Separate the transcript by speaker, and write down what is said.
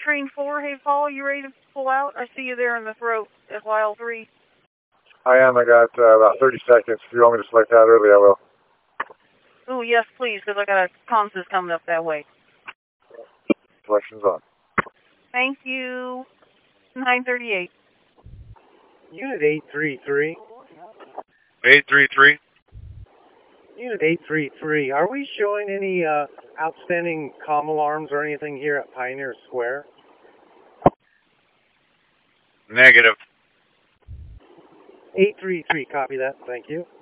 Speaker 1: Train 4, hey Paul, you ready to pull out? I see you there in the throat, FYL3.
Speaker 2: I am. I got about 30 seconds. If you want me to select out early, I will.
Speaker 1: Oh, yes, please, because I got a consus coming up that way.
Speaker 2: Selection's on.
Speaker 1: Thank you. 938.
Speaker 3: Unit 833.
Speaker 4: 833.
Speaker 3: Unit 833. Are we showing any outstanding comm alarms or anything here at Pioneer Square?
Speaker 4: Negative.
Speaker 3: 833. Copy that. Thank you.